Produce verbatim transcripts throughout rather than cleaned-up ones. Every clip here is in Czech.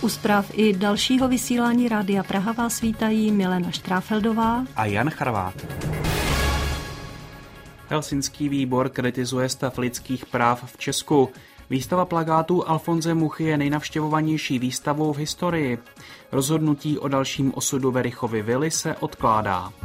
U zpráv i dalšího vysílání Rádia Praha vás vítají Milena Štráfeldová a Jan Charvát. Helsinský výbor kritizuje stav lidských práv v Česku. Výstava plakátů Alfonse Muchy je nejnavštěvovanější výstavou v historii. Rozhodnutí o dalším osudu Werichovy vily se odkládá.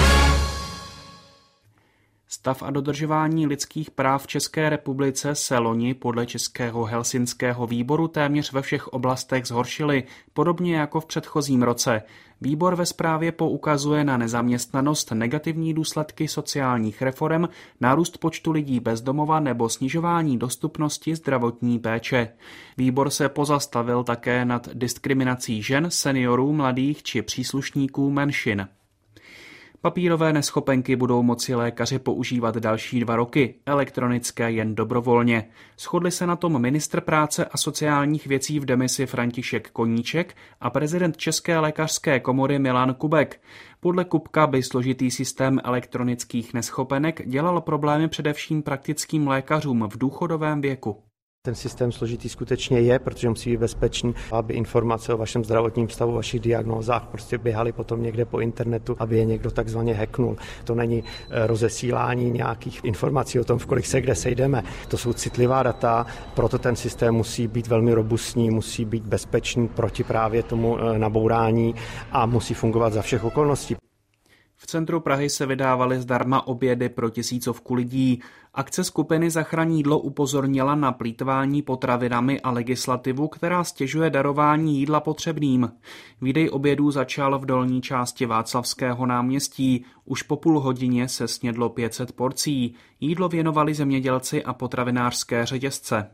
Stav a dodržování lidských práv v České republice se loni podle Českého helsinského výboru téměř ve všech oblastech zhoršily, podobně jako v předchozím roce. Výbor ve zprávě poukazuje na nezaměstnanost, negativní důsledky sociálních reforem, nárůst počtu lidí bez domova nebo snižování dostupnosti zdravotní péče. Výbor se pozastavil také nad diskriminací žen, seniorů, mladých či příslušníků menšin. Papírové neschopenky budou moci lékaři používat další dva roky, elektronické jen dobrovolně. Shodli se na tom ministr práce a sociálních věcí v demisi František Koníček a prezident České lékařské komory Milan Kubek. Podle Kubka by složitý systém elektronických neschopenek dělal problémy především praktickým lékařům v důchodovém věku. Ten systém složitý skutečně je, protože musí být bezpečný, aby informace o vašem zdravotním stavu, vašich diagnózách prostě běhaly potom někde po internetu, aby je někdo takzvaně hacknul. To není rozesílání nějakých informací o tom, v kolik se kde sejdeme. To jsou citlivá data, proto ten systém musí být velmi robustní, musí být bezpečný proti právě tomu nabourání a musí fungovat za všech okolností. V centru Prahy se vydávaly zdarma obědy pro tisícovku lidí. Akce skupiny Zachraň jídlo upozornila na plýtvání potravinami a legislativu, která stěžuje darování jídla potřebným. Výdej obědů začal v dolní části Václavského náměstí. Už po půl hodině se snědlo pět set porcí. Jídlo věnovali zemědělci a potravinářské řetězce.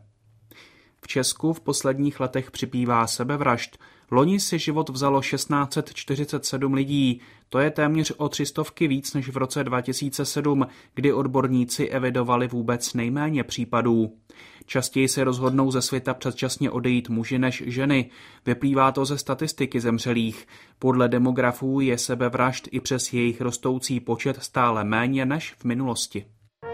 V Česku v posledních letech přibývá sebevražd. Loni si život vzalo tisíc šest set čtyřicet sedm lidí, to je téměř o tři stovky víc než v roce dva tisíce sedm, kdy odborníci evidovali vůbec nejméně případů. Častěji se rozhodnou ze světa předčasně odejít muži než ženy. Vyplývá to ze statistiky zemřelých. Podle demografů je sebevražd i přes jejich rostoucí počet stále méně než v minulosti.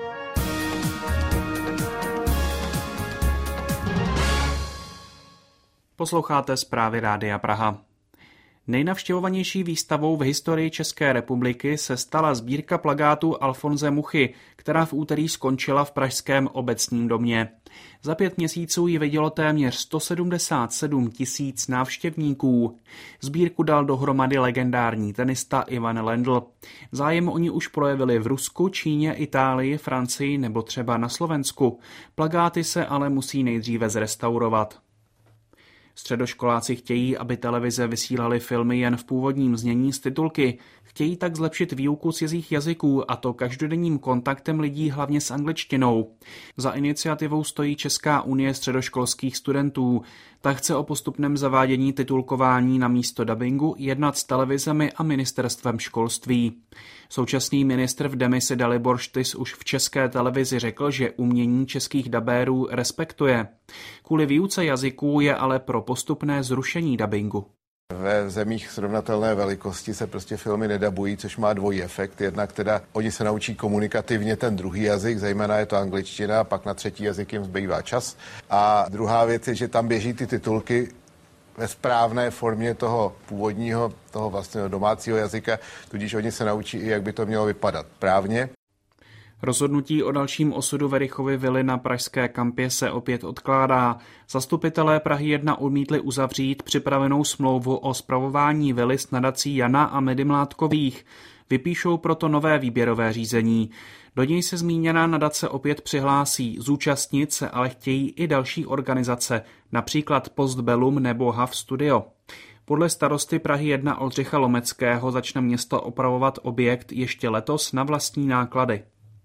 Posloucháte zprávy Rádia Praha. Nejnavštěvovanější výstavou v historii České republiky se stala sbírka plakátů Alfonse Muchy, která v úterý skončila v pražském Obecním domě. Za pět měsíců ji vidělo téměř sto sedmdesát sedm tisíc návštěvníků. Sbírku dal dohromady legendární tenista Ivan Lendl. Zájem o ní už projevili v Rusku, Číně, Itálii, Francii nebo třeba na Slovensku. Plakáty se ale musí nejdříve zrestaurovat. Středoškoláci chtějí, aby televize vysílaly filmy jen v původním znění z titulky. Chtějí tak zlepšit výuku cizích jazyků, a to každodenním kontaktem lidí hlavně s angličtinou. Za iniciativou stojí Česká unie středoškolských studentů. Ta chce o postupném zavádění titulkování na místo dabingu jednat s televizemi a ministerstvem školství. Současný ministr v demisi Dalibor Štys už v České televizi řekl, že umění českých dabérů respektuje. Kvůli výuce jazyků je ale pro postupné zrušení dabingu. Ve zemích srovnatelné velikosti se prostě filmy nedabují, což má dvojí efekt. Jednak teda oni se naučí komunikativně ten druhý jazyk, zejména je to angličtina, pak na třetí jazyk jim zbývá čas. A druhá věc je, že tam běží ty titulky ve správné formě toho původního, toho vlastně domácího jazyka, tudíž oni se naučí i, jak by to mělo vypadat právně. Rozhodnutí o dalším osudu Werichovy vily na pražské kampě se opět odkládá. Zastupitelé Prahy jedna odmítli uzavřít připravenou smlouvu o spravování vily s nadací Jana a Medy Mládkových. Vypíšou proto nové výběrové řízení. Do něj se zmíněná nadace opět přihlásí. Zúčastnit se ale chtějí i další organizace, například Postbellum nebo Hav Studio. Podle starosty Prahy jedna Oldřicha Lomeckého začne město opravovat objekt ještě letos na vlastní náklady.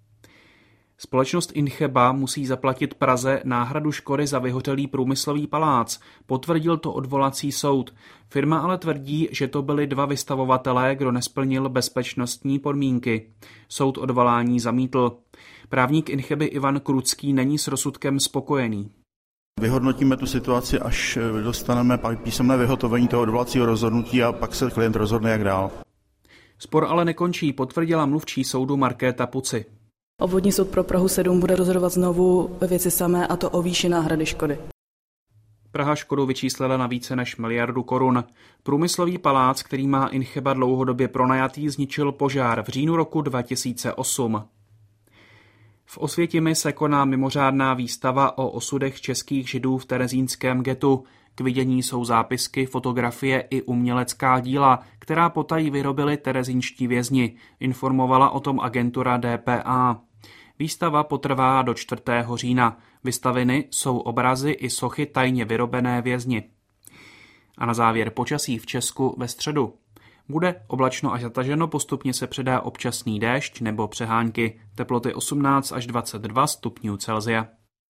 Společnost Incheba musí zaplatit Praze náhradu škody za vyhořelý průmyslový palác, potvrdil to odvolací soud. Firma ale tvrdí, že to byli dva vystavovatelé, kdo nesplnil bezpečnostní podmínky. Soud odvolání zamítl. Právník Incheby Ivan Krucký není s rozsudkem spokojený. Vyhodnotíme tu situaci, až dostaneme písemné vyhotovení toho odvolacího rozhodnutí a pak se klient rozhodne, jak dál. Spor ale nekončí, potvrdila mluvčí soudu Markéta Puci. Obvodní soud pro Prahu sedm bude rozhodovat znovu ve věci samé, a to o výši náhrady škody. Praha škodu vyčíslila na více než miliardu korun. Průmyslový palác, který má Incheba dlouhodobě pronajatý, zničil požár v říjnu roku dva tisíce osm. V Osvětimi se koná mimořádná výstava o osudech českých židů v terezínském ghettu. K vidění jsou zápisky, fotografie i umělecká díla, která potají vyrobili terezínští vězni, informovala o tom agentura D P A. Výstava potrvá do čtvrtého října. Vystaveny jsou obrazy i sochy tajně vyrobené vězni. A na závěr počasí v Česku ve středu. Bude oblačno až zataženo, postupně se předá občasný déšť nebo přehánky. Teploty osmnáct až dvacet dva stupňů Celsia.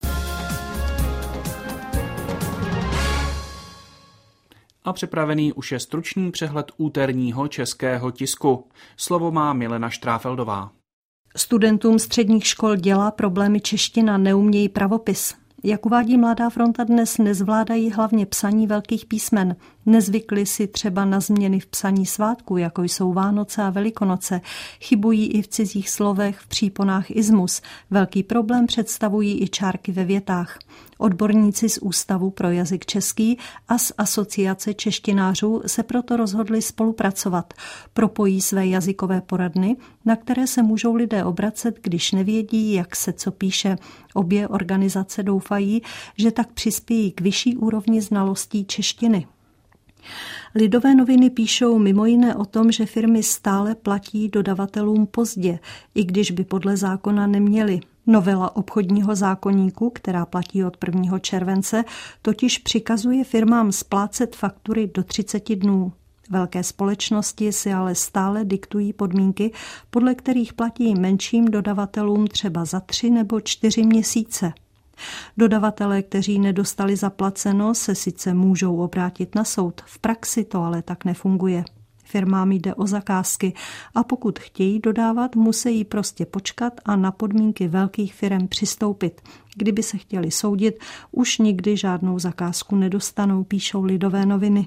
A připravený už je stručný přehled úterního českého tisku. Slovo má Milena Štráfeldová. Studentům středních škol dělá problémy čeština, neumějí pravopis. Jak uvádí Mladá fronta dnes, nezvládají hlavně psaní velkých písmen. Nezvykli si třeba na změny v psaní svátků, jako jsou Vánoce a Velikonoce. Chybují i v cizích slovech, v příponách ismus. Velký problém představují i čárky ve větách. Odborníci z Ústavu pro jazyk český a z Asociace češtinářů se proto rozhodli spolupracovat. Propojí své jazykové poradny, na které se můžou lidé obracet, když nevědí, jak se co píše. Obě organizace doufají, že tak přispějí k vyšší úrovni znalostí češtiny. Lidové noviny píšou mimo jiné o tom, že firmy stále platí dodavatelům pozdě, i když by podle zákona neměly. Novela obchodního zákoníku, která platí od prvního července, totiž přikazuje firmám splácet faktury do třicet dnů. Velké společnosti si ale stále diktují podmínky, podle kterých platí menším dodavatelům třeba za tři nebo čtyři měsíce. Dodavatelé, kteří nedostali zaplaceno, se sice můžou obrátit na soud, v praxi to ale tak nefunguje. Firmám jde o zakázky a pokud chtějí dodávat, musí prostě počkat a na podmínky velkých firem přistoupit. Kdyby se chtěli soudit, už nikdy žádnou zakázku nedostanou, píšou Lidové noviny.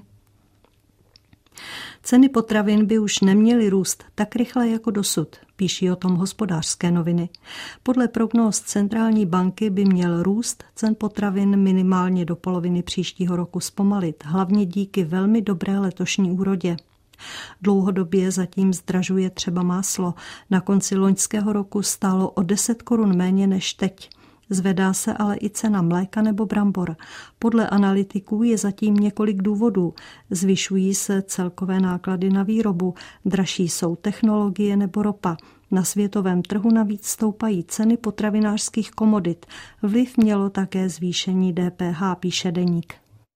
Ceny potravin by už neměly růst tak rychle jako dosud, píší o tom Hospodářské noviny. Podle prognóz centrální banky by měl růst cen potravin minimálně do poloviny příštího roku zpomalit, hlavně díky velmi dobré letošní úrodě. Dlouhodobě zatím zdražuje třeba máslo. Na konci loňského roku stálo o deset korun méně než teď. Zvedá se ale i cena mléka nebo brambor. Podle analytiků je zatím několik důvodů. Zvyšují se celkové náklady na výrobu, dražší jsou technologie nebo ropa. Na světovém trhu navíc stoupají ceny potravinářských komodit. Vliv mělo také zvýšení D P H, píše Deník.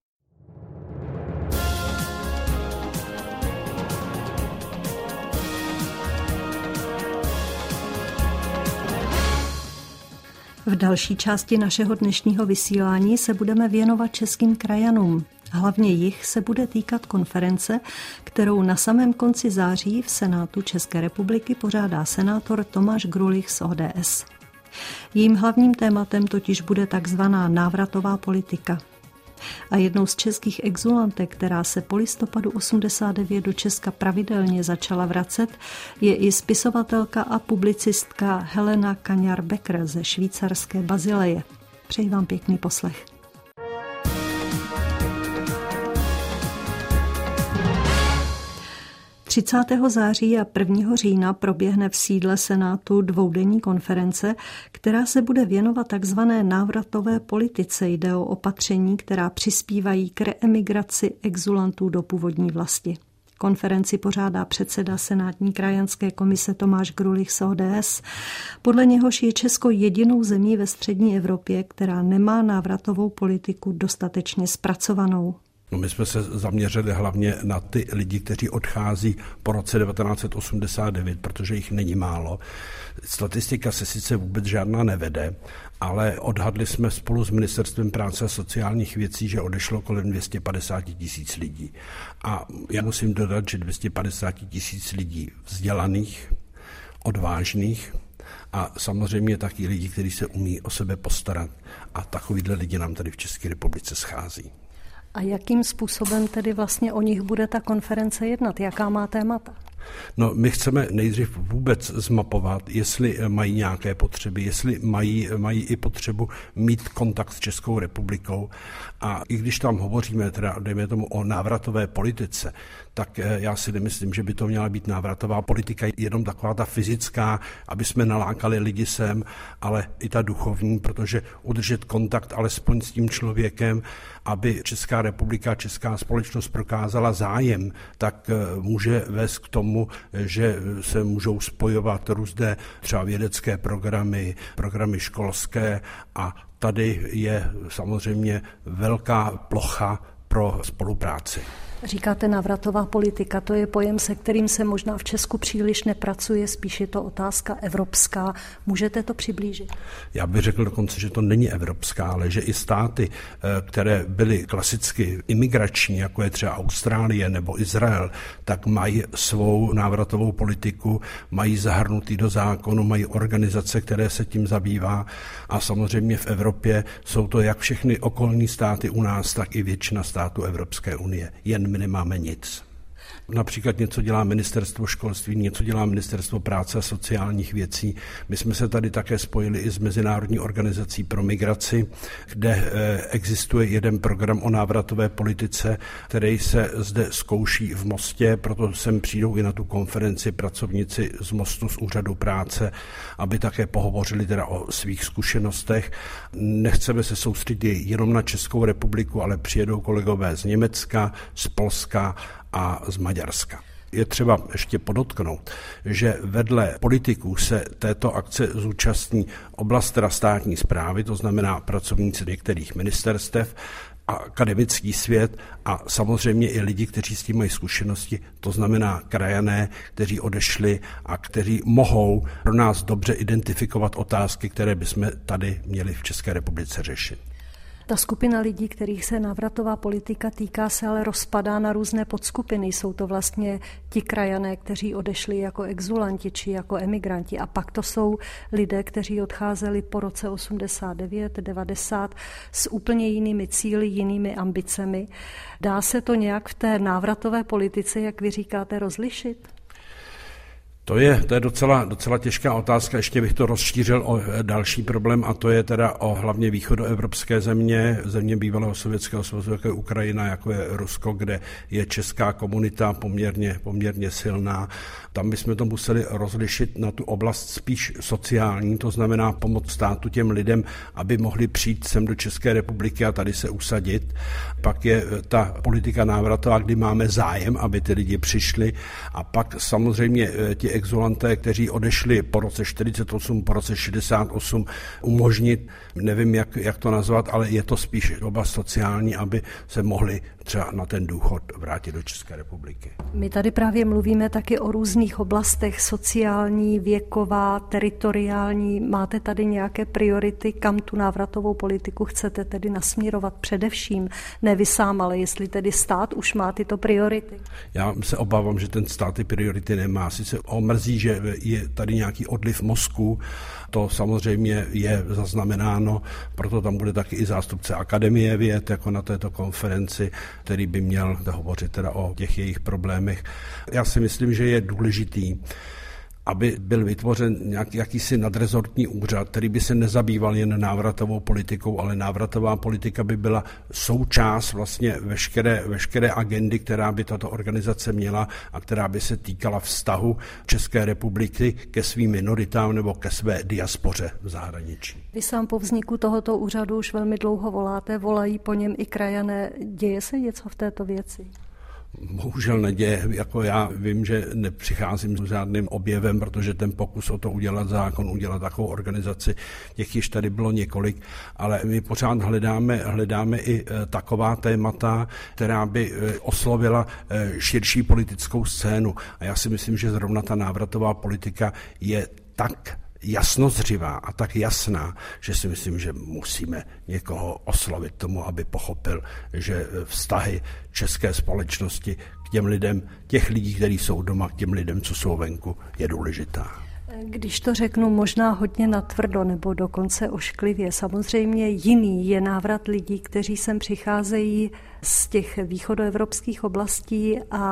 V další části našeho dnešního vysílání se budeme věnovat českým krajanům. Hlavně jich se bude týkat konference, kterou na samém konci září v Senátu České republiky pořádá senátor Tomáš Grulich z O D S. Jejím hlavním tématem totiž bude takzvaná návratová politika. A jednou z českých exulantek, která se po listopadu osmdesát devět do Česka pravidelně začala vracet, je i spisovatelka a publicistka Helena Kaňar-Becker ze švýcarské Bazileje. Přeji vám pěkný poslech. třicátého září a prvního října proběhne v sídle Senátu dvoudenní konference, která se bude věnovat takzvané návratové politice. Jde o opatření, která přispívají k reemigraci exulantů do původní vlasti. Konferenci pořádá předseda Senátní krajanské komise Tomáš Grulich z O D S. Podle něhož je Česko jedinou zemí ve střední Evropě, která nemá návratovou politiku dostatečně zpracovanou. No, my jsme se zaměřili hlavně na ty lidi, kteří odchází po roce devatenáct osmdesát devět, protože jich není málo. Statistika se sice vůbec žádná nevede, ale odhadli jsme spolu s Ministerstvem práce a sociálních věcí, že odešlo kolem dvě stě padesát tisíc lidí. A já musím dodat, že dvě stě padesát tisíc lidí vzdělaných, odvážných a samozřejmě taky lidi, kteří se umí o sebe postarat. A takovýhle lidi nám tady v České republice schází. A jakým způsobem tedy vlastně o nich bude ta konference jednat? Jaká má témata? No, my chceme nejdřív vůbec zmapovat, jestli mají nějaké potřeby, jestli mají, mají i potřebu mít kontakt s Českou republikou. A i když tam hovoříme, teda dejme tomu o návratové politice, tak já si nemyslím, že by to měla být návratová politika jenom taková ta fyzická, aby jsme nalákali lidi sem, ale i ta duchovní, protože udržet kontakt alespoň s tím člověkem, aby Česká republika, česká společnost prokázala zájem, tak může vést k tomu, že se můžou spojovat různé třeba vědecké programy, programy školské a tady je samozřejmě velká plocha pro spolupráci. Říkáte návratová politika, to je pojem, se kterým se možná v Česku příliš nepracuje, spíš je to otázka evropská. Můžete to přiblížit? Já bych řekl dokonce, že to není evropská, ale že i státy, které byly klasicky imigrační, jako je třeba Austrálie nebo Izrael, tak mají svou návratovou politiku, mají zahrnutý do zákonu, mají organizace, které se tím zabývá a samozřejmě v Evropě jsou to jak všechny okolní státy u nás, tak i většina států Evropské unie. Jen my nemáme nic. Například něco dělá ministerstvo školství, něco dělá ministerstvo práce a sociálních věcí. My jsme se tady také spojili i s Mezinárodní organizací pro migraci, kde existuje jeden program o návratové politice, který se zde zkouší v Mostě, proto sem přijdou i na tu konferenci pracovníci z Mostu z úřadu práce, aby také pohovořili teda o svých zkušenostech. Nechceme se soustředit jenom na Českou republiku, ale přijedou kolegové z Německa, z Polska a z Maďarska. Je třeba ještě podotknout, že vedle politiků se této akce zúčastní oblast teda státní správy, to znamená pracovníci některých ministerstev, a akademický svět a samozřejmě i lidi, kteří s tím mají zkušenosti, to znamená krajané, kteří odešli a kteří mohou pro nás dobře identifikovat otázky, které bychom tady měli v České republice řešit. Ta skupina lidí, kterých se návratová politika týká, se ale rozpadá na různé podskupiny. Jsou to vlastně ti krajané, kteří odešli jako exulanti či jako emigranti. A pak to jsou lidé, kteří odcházeli po roce osmdesát devět, devadesát s úplně jinými cíli, jinými ambicemi. Dá se to nějak v té návratové politice, jak vy říkáte, rozlišit? To je, to je docela, docela těžká otázka, ještě bych to rozšířil o další problém a to je teda o hlavně východoevropské země, země bývalého Sovětského svazu, jako je Ukrajina, jako je Rusko, kde je česká komunita poměrně, poměrně silná. Tam bychom to museli rozlišit na tu oblast spíš sociální, to znamená pomoc státu těm lidem, aby mohli přijít sem do České republiky a tady se usadit. Pak je ta politika návratová, kdy máme zájem, aby ty lidi přišli a pak samozřejmě ti exulanté, kteří odešli po roce čtyřicet osm, po roce šedesát osm, umožnit, nevím, jak, jak to nazvat, ale je to spíš oblast sociální, aby se mohli třeba na ten důchod vrátit do České republiky. My tady právě mluvíme taky o různých oblastech, sociální, věková, teritoriální. Máte tady nějaké priority, kam tu návratovou politiku chcete tedy nasměrovat především? Ne vy sám, ale jestli tedy stát už má tyto priority? Já se obávám, že ten stát ty priority nemá. Sice omrzí, že je tady nějaký odliv mozku, to samozřejmě je zaznamenáno, proto tam bude taky i zástupce Akademie věd, jako na této konferenci, který by měl hovořit teda o těch jejich problémech. Já si myslím, že je důležitý, aby byl vytvořen nějaký, jakýsi nadrezortní úřad, který by se nezabýval jen návratovou politikou, ale návratová politika by byla součást vlastně veškeré, veškeré agendy, která by tato organizace měla a která by se týkala vztahu České republiky ke svým minoritám nebo ke své diaspoře v zahraničí. Vy sám po vzniku tohoto úřadu už velmi dlouho voláte, volají po něm i krajané. Děje se něco v této věci? Bohužel neděje, jako já vím, že nepřicházím s žádným objevem, protože ten pokus o to udělat zákon, udělat takovou organizaci, těch již tady bylo několik, ale my pořád hledáme, hledáme i taková témata, která by oslovila širší politickou scénu. A já si myslím, že zrovna ta návratová politika je tak jasnozřivá a tak jasná, že si myslím, že musíme někoho oslovit tomu, aby pochopil, že vztahy české společnosti k těm lidem, těch lidí, kteří jsou doma, k těm lidem, co jsou venku, je důležitá. Když to řeknu možná hodně natvrdo nebo dokonce ošklivě, samozřejmě jiný je návrat lidí, kteří sem přicházejí z těch východoevropských oblastí a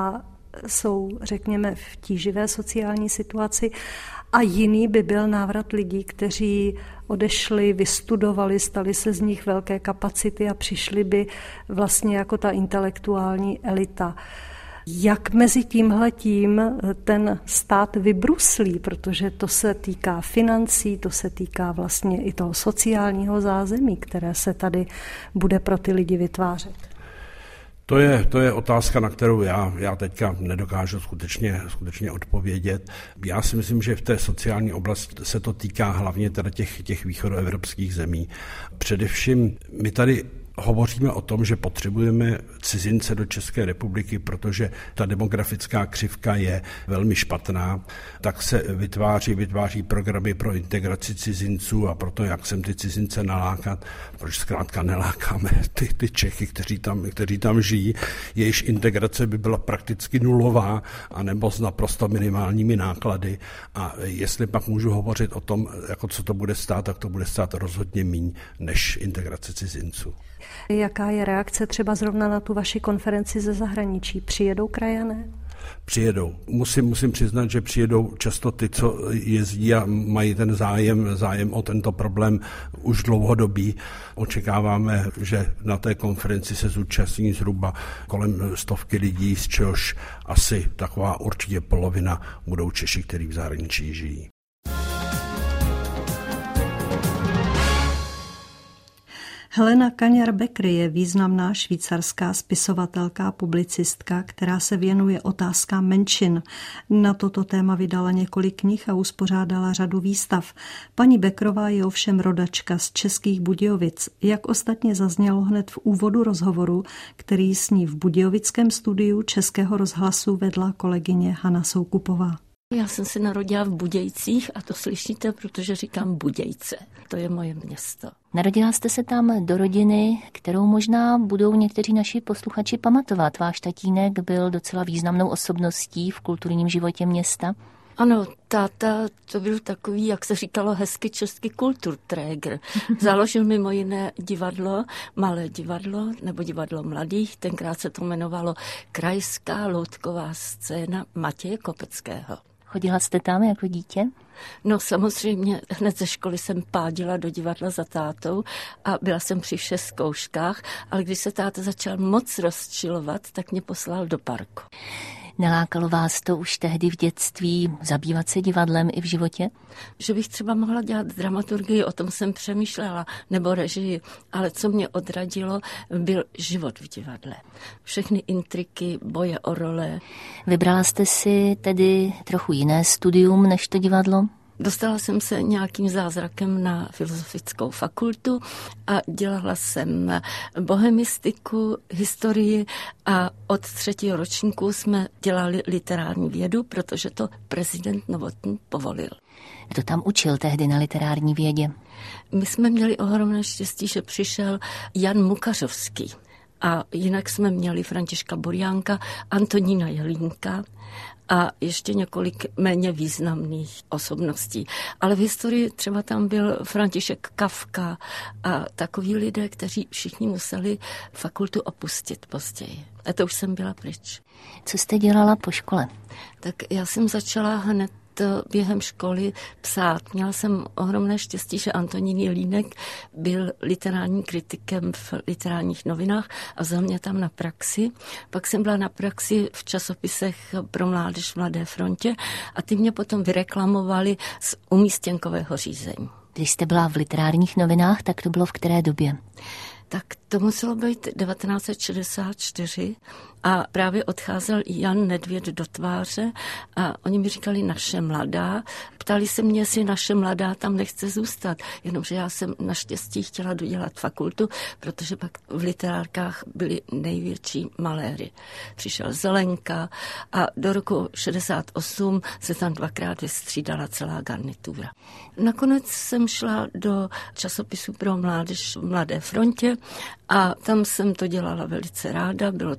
jsou, řekněme, v tíživé sociální situaci a jiný by byl návrat lidí, kteří odešli, vystudovali, stali se z nich velké kapacity a přišli by vlastně jako ta intelektuální elita. Jak mezi tímhletím ten stát vybruslí, protože to se týká financí, to se týká vlastně i toho sociálního zázemí, které se tady bude pro ty lidi vytvářet? To je, to je otázka, na kterou já, já teďka nedokážu skutečně, skutečně odpovědět. Já si myslím, že v té sociální oblasti se to týká hlavně teda těch, těch východoevropských zemí. Především my tady hovoříme o tom, že potřebujeme cizince do České republiky, protože ta demografická křivka je velmi špatná, tak se vytváří, vytváří programy pro integraci cizinců a proto, jak sem ty cizince nalákat, proč zkrátka nelákáme ty, ty Čechy, kteří tam, kteří tam žijí, jejichž integrace by byla prakticky nulová anebo s naprosto minimálními náklady. A jestli pak můžu hovořit o tom, jako co to bude stát, tak to bude stát rozhodně míň než integrace cizinců. Jaká je reakce třeba zrovna na tu vaši konferenci ze zahraničí? Přijedou krajané? Přijedou. Musím, musím přiznat, že přijedou často ty, co jezdí a mají ten zájem, zájem o tento problém už dlouhodobý. Očekáváme, že na té konferenci se zúčastní zhruba kolem stovky lidí, z čehož asi taková určitě polovina budou Češi, kteří v zahraničí žijí. Helena Kaňar-Becker je významná švýcarská spisovatelka a publicistka, která se věnuje otázkám menšin. Na toto téma vydala několik knih a uspořádala řadu výstav. Paní Beckerová je ovšem rodačka z Českých Budějovic, jak ostatně zaznělo hned v úvodu rozhovoru, který s ní v budějovickém studiu Českého rozhlasu vedla kolegyně Hana Soukupová. Já jsem se narodila v Budějcích a to slyšíte, protože říkám Budějce. To je moje město. Narodila jste se tam do rodiny, kterou možná budou někteří naši posluchači pamatovat. Váš tatínek byl docela významnou osobností v kulturním životě města. Ano, táta to byl takový, jak se říkalo hezky český kulturträger. Založil mimo jiné divadlo, malé divadlo, nebo divadlo mladých, tenkrát se to jmenovalo Krajská loutková scéna Matěje Kopeckého. Chodila jste tam jako dítě? No samozřejmě, hned ze školy jsem pádila do divadla za tátou a byla jsem při všech zkouškách, ale když se táta začal moc rozčilovat, tak mě poslal do parku. Nelákalo vás to už tehdy v dětství zabývat se divadlem i v životě? Že bych třeba mohla dělat dramaturgii, o tom jsem přemýšlela, nebo režii, ale co mě odradilo, byl život v divadle. Všechny intriky, boje o role. Vybrala jste si tedy trochu jiné studium než to divadlo? Dostala jsem se nějakým zázrakem na filozofickou fakultu a dělala jsem bohemistiku, historii a od třetího ročníku jsme dělali literární vědu, protože to prezident Novotný povolil. Kdo tam učil tehdy na literární vědě? My jsme měli ohromné štěstí, že přišel Jan Mukařovský. A jinak jsme měli Františka Burjánka, Antonína Jelínka a ještě několik méně významných osobností. Ale v historii třeba tam byl František Kafka a takoví lidé, kteří všichni museli fakultu opustit později. A to už jsem byla pryč. Co jste dělala po škole? Tak já jsem začala hned během školy psát. Měla jsem ohromné štěstí, že Antonín Jelínek byl literárním kritikem v literárních novinách a vzal mě tam na praxi. Pak jsem byla na praxi v časopisech pro mládež v Mladé frontě a ty mě potom vyreklamovali z umístěnkového řízení. Když jste byla v literárních novinách, tak to bylo v které době? Tak to muselo být devatenáct set šedesát čtyři a právě odcházel Jan Nedvěd do tváře a oni mi říkali naše mladá. Ptali se mě, jestli naše mladá tam nechce zůstat, jenomže já jsem naštěstí chtěla dodělat fakultu, protože pak v literárkách byly největší maléry. Přišel Zelenka a do roku šedesát osm se tam dvakrát vystřídala celá garnitura. Nakonec jsem šla do časopisu pro mládež v Mladé frontě a tam jsem to dělala velice ráda, bylo to samozřejmě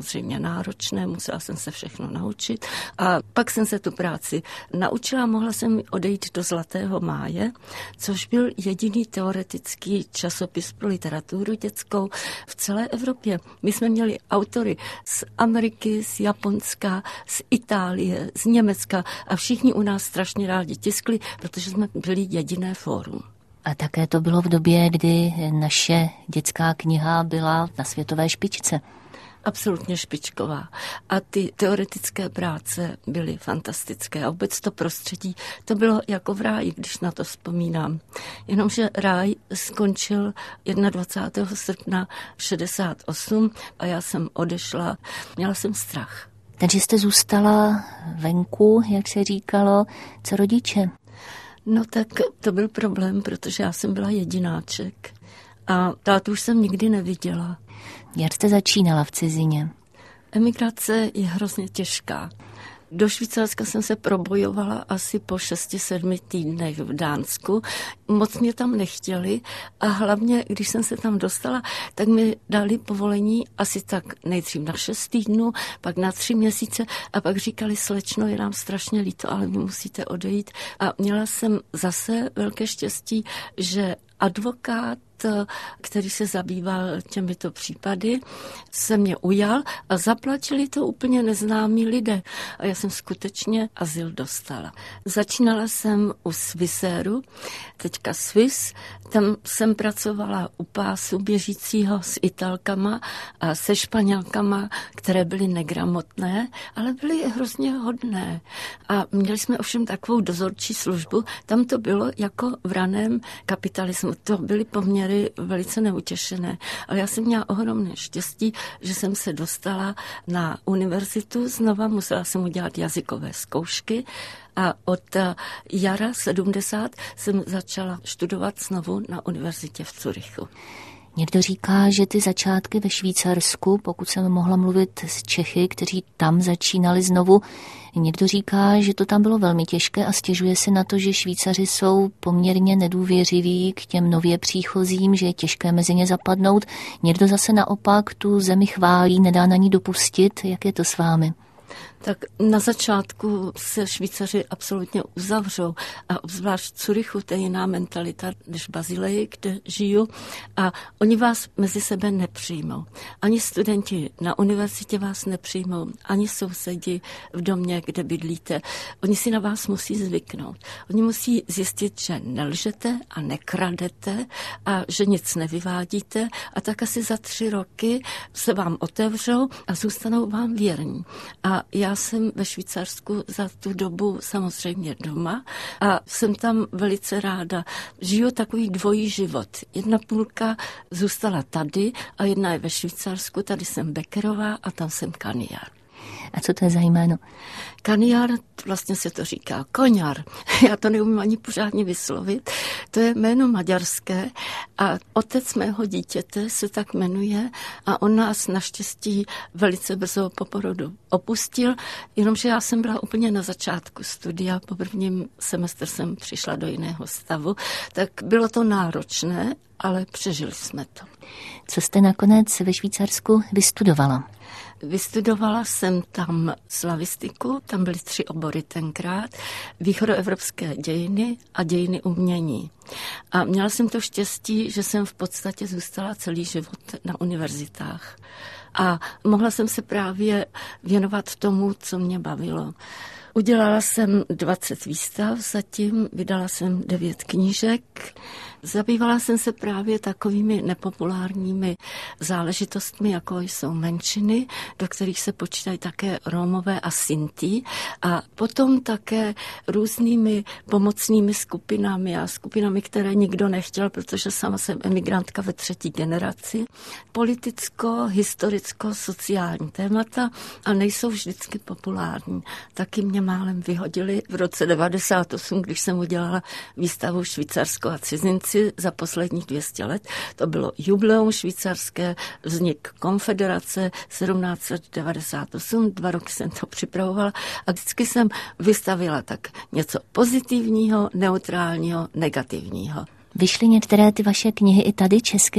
samozřejmě náročné, musela jsem se všechno naučit a pak jsem se tu práci naučila, mohla jsem odejít do Zlatého máje, což byl jediný teoretický časopis pro literaturu dětskou v celé Evropě. My jsme měli autory z Ameriky, z Japonska, z Itálie, z Německa a všichni u nás strašně rádi tiskli, protože jsme byli jediné fórum. A také to bylo v době, kdy naše dětská kniha byla na světové špičce. Absolutně špičková. A ty teoretické práce byly fantastické. A vůbec to prostředí, to bylo jako v ráji, když na to vzpomínám. Jenomže ráj skončil dvacátého prvního srpna šedesát osm a já jsem odešla. Měla jsem strach. Takže jste zůstala venku, jak se říkalo, co rodiče? No tak to byl problém, protože já jsem byla jedináček a tátu už jsem nikdy neviděla. Jak jste začínala v cizině? Emigrace je hrozně těžká. Do Švýcarska jsem se probojovala asi po šesti, sedmi týdnech v Dánsku. Moc mě tam nechtěli a hlavně, když jsem se tam dostala, tak mi dali povolení asi tak nejdřív na šest týdnů, pak na tři měsíce a pak říkali, slečno, je nám strašně líto, ale vy musíte odejít. A měla jsem zase velké štěstí, že advokát, který se zabýval těmito případy, se mě ujal a zaplatili to úplně neznámí lidé. A já jsem skutečně azyl dostala. Začínala jsem u Swissaru, teďka Swiss, tam jsem pracovala u pásu běžícího s Italkama a se Španělkama, které byly negramotné, ale byly hrozně hodné. A měli jsme ovšem takovou dozorčí službu, tam to bylo jako v raném kapitalismu. To byly poměry velice neutěšené. Ale já jsem měla ohromné štěstí, že jsem se dostala na univerzitu. Znova musela jsem udělat jazykové zkoušky a od jara sedmdesát jsem začala studovat znovu na univerzitě v Curychu. Někdo říká, že ty začátky ve Švýcarsku, pokud jsem mohla mluvit s Čechy, kteří tam začínali znovu, někdo říká, že to tam bylo velmi těžké a stěžuje si na to, že Švýcaři jsou poměrně nedůvěřiví k těm nově příchozím, že je těžké mezi ně zapadnout. Někdo zase naopak tu zemi chválí, nedá na ní dopustit. Jak je to s vámi? Tak na začátku se Švýcaři absolutně uzavřou a obzvlášť v Curychu, to je jiná mentalita než Bazileji, kde žiju a oni vás mezi sebe nepřijmou. Ani studenti na univerzitě vás nepřijmou, ani sousedi v domě, kde bydlíte. Oni si na vás musí zvyknout. Oni musí zjistit, že nelžete a nekradete a že nic nevyvádíte a tak asi za tři roky se vám otevřou a zůstanou vám věrní. A já jsem ve Švýcarsku za tu dobu samozřejmě doma a jsem tam velice ráda. Žiju takový dvojí život. Jedna půlka zůstala tady a jedna je ve Švýcarsku. Tady jsem Beckerová a tam jsem Kaniar. A co to je za jméno? Kaniar, vlastně se to říká Koňar. Já to neumím ani pořádně vyslovit. To je jméno maďarské a otec mého dítěte se tak jmenuje a on nás naštěstí velice brzo po porodu opustil, jenomže já jsem byla úplně na začátku studia, po prvním semestru jsem přišla do jiného stavu, tak bylo to náročné, ale přežili jsme to. Co jste nakonec ve Švýcarsku vystudovala? Vystudovala jsem tam slavistiku, tam byly tři obory tenkrát, východoevropské dějiny a dějiny umění. A měla jsem to štěstí, že jsem v podstatě zůstala celý život na univerzitách. A mohla jsem se právě věnovat tomu, co mě bavilo. Udělala jsem dvacet výstav zatím, vydala jsem devět knížek. Zabývala jsem se právě takovými nepopulárními záležitostmi, jako jsou menšiny, do kterých se počítají také Rómové a Sinti. A potom také různými pomocnými skupinami a skupinami, které nikdo nechtěl, protože sama jsem emigrantka ve třetí generaci. Politicko, historicko, sociální témata a nejsou vždycky populární. Taky mě málem vyhodili v roce devadesát osm, když jsem udělala výstavu Švýcarsko a cizinci za posledních dvě stě let. To bylo jubileum švýcarské, vznik konfederace sedmnáct set devadesát osm, dva roky jsem to připravovala a vždycky jsem vystavila tak něco pozitivního, neutrálního, negativního. Vyšly některé ty vaše knihy i tady česky?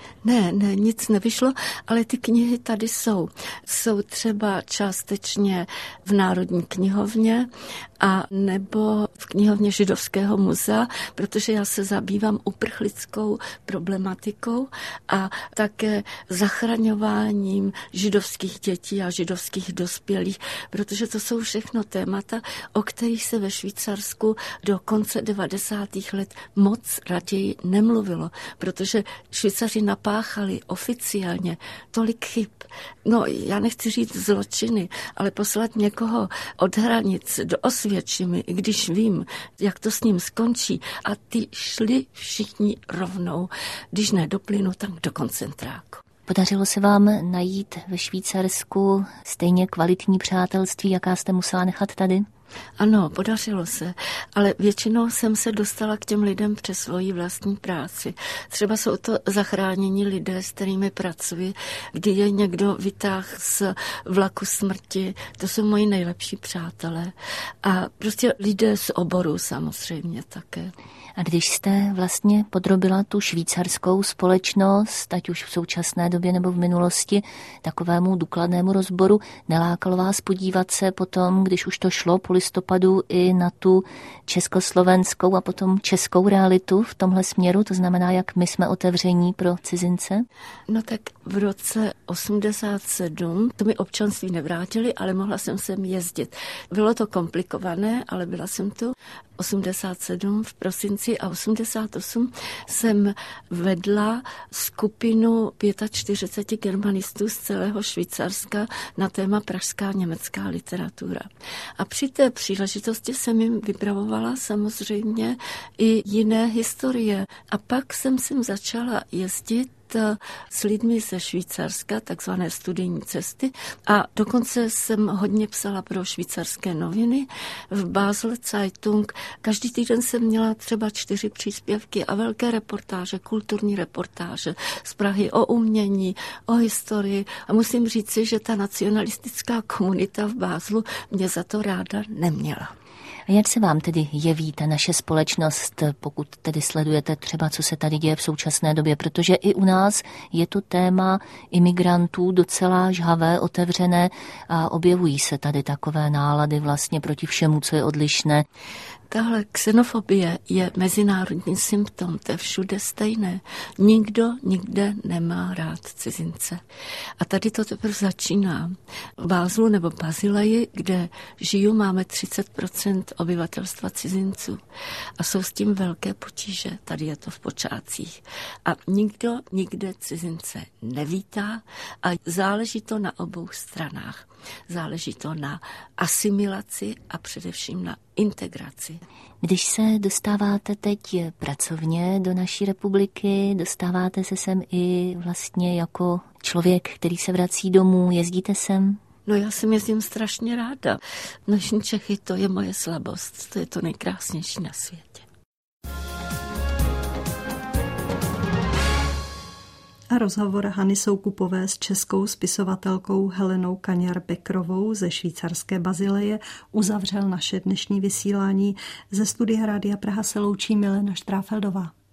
Ne, ne, nic nevyšlo, ale ty knihy tady jsou. Jsou třeba částečně v Národní knihovně a nebo v knihovně Židovského muzea, protože já se zabývám uprchlickou problematikou a také zachraňováním židovských dětí a židovských dospělých, protože to jsou všechno témata, o kterých se ve Švýcarsku do konce devadesátých let moc raději nemluvilo, protože Švýcaři napáchali oficiálně tolik chyb. No, já nechci říct zločiny, ale poslat někoho od hranic do Osvětšimi, i když vím, jak to s ním skončí. A ty šli všichni rovnou, když ne do plynu, tak do koncentráku. Podařilo se vám najít ve Švýcarsku stejně kvalitní přátelství, jaká jste musela nechat tady? Ano, podařilo se, ale většinou jsem se dostala k těm lidem přes svoji vlastní práci. Třeba jsou to zachránění lidé, s kterými pracuji, kdy je někdo vytáhl z vlaku smrti, to jsou moji nejlepší přátelé. A prostě lidé z oboru samozřejmě také. A když jste vlastně podrobila tu švýcarskou společnost, ať už v současné době nebo v minulosti, takovému důkladnému rozboru, nelákalo vás podívat se potom, když už to šlo po listopadu, i na tu československou a potom českou realitu v tomhle směru, to znamená, jak my jsme otevření pro cizince? No tak v roce osmdesát sedm to mi občanství nevrátili, ale mohla jsem sem jezdit. Bylo to komplikované, ale byla jsem tu. osmdesát sedm v prosinci a osmdesát osm jsem vedla skupinu čtyřicet pět germanistů z celého Švýcarska na téma pražská německá literatura. A při té příležitosti jsem jim vypravovala samozřejmě i jiné historie. A pak jsem sem začala jezdit s lidmi ze Švýcarska, takzvané studijní cesty, a dokonce jsem hodně psala pro švýcarské noviny v Basel Zeitung. Každý týden jsem měla třeba čtyři příspěvky a velké reportáže, kulturní reportáže z Prahy o umění, o historii, a musím říci, že ta nacionalistická komunita v Baselu mě za to ráda neměla. A jak se vám tedy jeví ta naše společnost, pokud tedy sledujete třeba, co se tady děje v současné době, protože i u nás je to téma imigrantů docela žhavé, otevřené a objevují se tady takové nálady vlastně proti všemu, co je odlišné. Tahle xenofobie je mezinárodní symptom, to je všude stejné. Nikdo nikde nemá rád cizince. A tady to teprve začíná. V Baselu nebo Basileji, kde žiju, máme třicet procent obyvatelstva cizinců. A jsou s tím velké potíže. Tady je to v počátcích. A nikdo nikde cizince nevítá a záleží to na obou stranách. Záleží to na asimilaci a především na integraci. Když se dostáváte teď pracovně do naší republiky, dostáváte se sem i vlastně jako člověk, který se vrací domů, jezdíte sem? No, já sem jezdím strašně ráda. Naši Čechy, to je moje slabost, to je to nejkrásnější na světě. A rozhovor Hany Soukupové s českou spisovatelkou Helenou Kaňar-Bekrovou ze švýcarské Basileje uzavřel naše dnešní vysílání. Ze studia Rádia Praha se loučí Milena Štráfeldová.